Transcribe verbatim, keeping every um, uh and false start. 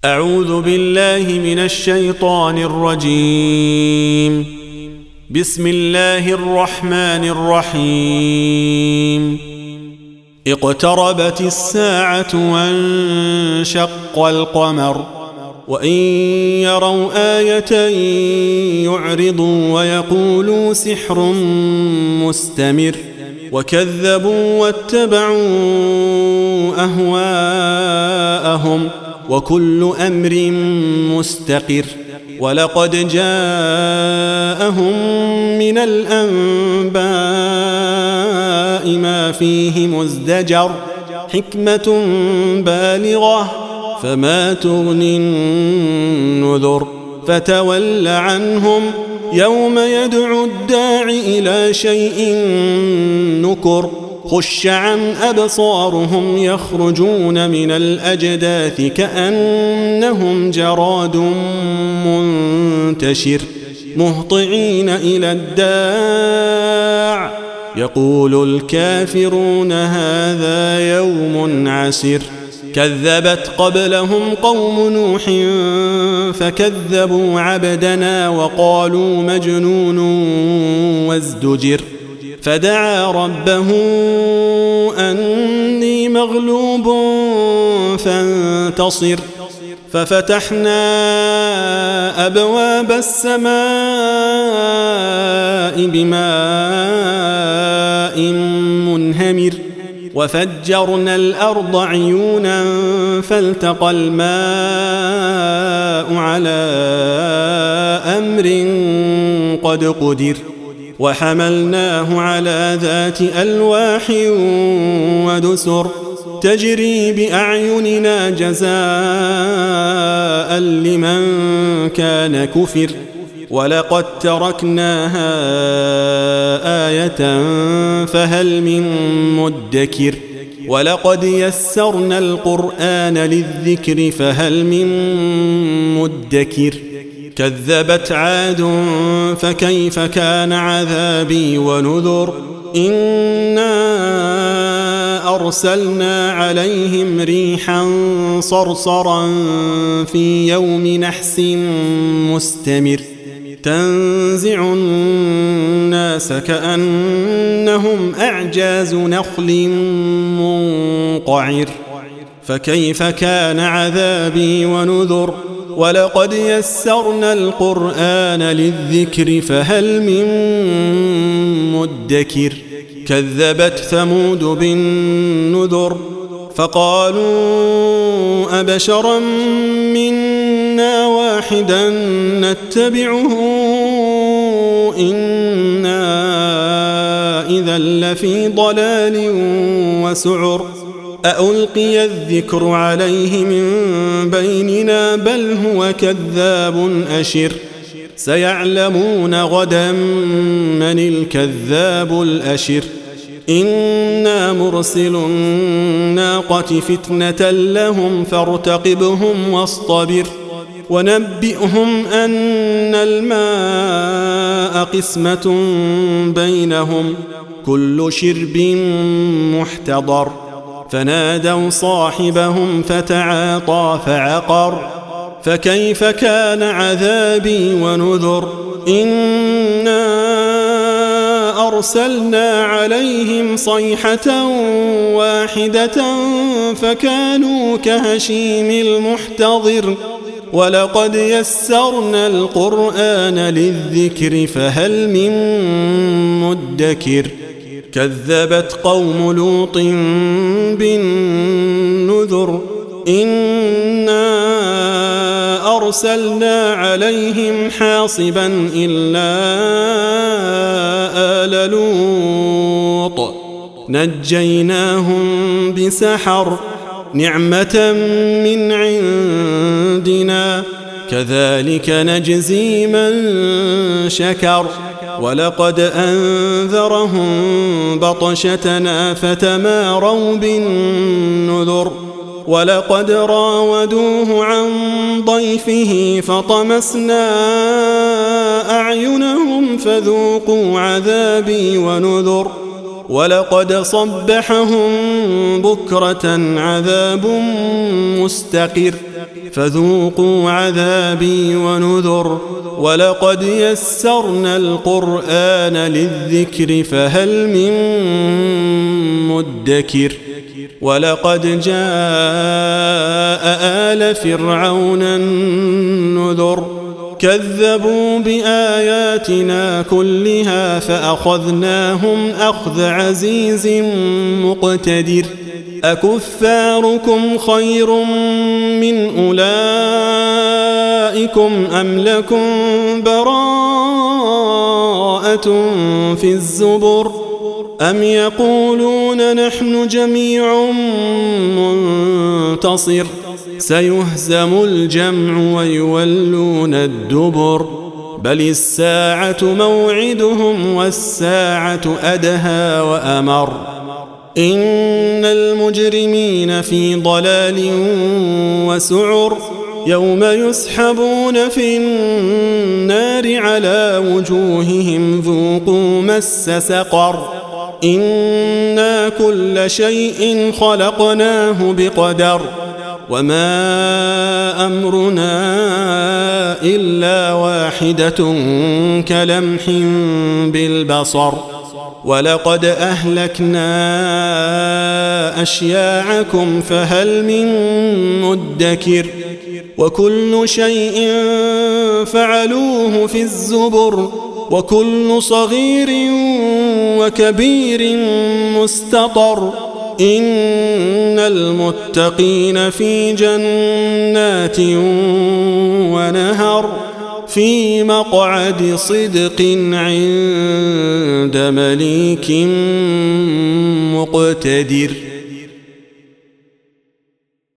أعوذ بالله من الشيطان الرجيم. بسم الله الرحمن الرحيم. اقتربت الساعة وانشق القمر وإن يروا آية يعرضوا ويقولوا سحر مستمر وكذبوا واتبعوا أهواءهم وكل أمر مستقر. ولقد جاءهم من الأنباء ما فيه مزدجر حكمة بالغة فما تغني النذر. فتول عنهم يوم يدعو الداع إلى شيء نكر. خش عن أبصارهم يخرجون من الأجداث كأنهم جراد منتشر مهطعين إلى الداع يقول الكافرون هذا يوم عسر. كذبت قبلهم قوم نوح فكذبوا عبدنا وقالوا مجنون وازدجر. فدعا ربه أني مغلوب فانتصر. ففتحنا أبواب السماء بماء منهمر وفجرنا الأرض عيونا فالتقى الماء على أمر قد قدر. وحملناه على ذات ألواح ودسر تجري بأعيننا جزاء لمن كان كفر. ولقد تركناها آية فهل من مدكر. ولقد يسرنا القرآن للذكر فهل من مدكر. كذبت عاد فكيف كان عذابي ونذر. إنا أرسلنا عليهم ريحا صرصرا في يوم نحس مستمر تنزع الناس كأنهم أعجاز نخل منقعر. فكيف كان عذابي ونذر. ولقد يسرنا القرآن للذكر فهل من مدكر. كذبت ثمود بالنذر فقالوا أبشرا منا واحدا نتبعه إنا إذا لفي ضلال وسعر. أألقي الذكر عليه من بيننا بل هو كذاب أشر. سيعلمون غدا من الكذاب الأشر. إنا مرسل الناقة فتنة لهم فارتقبهم واصطبر. ونبئهم أن الماء قسمة بينهم كل شرب محتضر. فنادوا صاحبهم فتعاطى فعقر. فكيف كان عذابي ونذر. إنا أرسلنا عليهم صيحة واحدة فكانوا كهشيم المحتضر. ولقد يسرنا القرآن للذكر فهل من مدكر. كذبت قوم لوط بالنذر. إنا أرسلنا عليهم حاصبا إلا آل لوط نجيناهم بسحر نعمة من عندنا كذلك نجزي من شكر. ولقد أنذرهم بطشتنا فتماروا بالنذر. ولقد راودوه عن ضيفه فطمسنا أعينهم فذوقوا عذابي ونذر. ولقد صبحهم بكرة عذاب مستقر فذوقوا عذابي ونذر ولقد يسرنا القرآن للذكر فهل من مدكر ولقد جاء آل فرعون النذر كذبوا بآياتنا كلها فأخذناهم أخذ عزيز مقتدر أكفاركم خير من أولئكم أم لكم براءة في الزبر أم يقولون نحن جميع منتصر سيهزم الجمع ويولون الدبر بل الساعة موعدهم والساعة أدهى وأمر إن المجرمين في ضلال وسعر يوم يسحبون في النار على وجوههم ذوقوا مس سقر إنا كل شيء خلقناه بقدر وما أمرنا إلا واحدة كلمح بالبصر ولقد أهلكنا أشياعكم فهل من مدكر وكل شيء فعلوه في الزبر وكل صغير وكبير مستطر إن المتقين في جنات ونهر في مقعد صدق عند مليك مقتدر.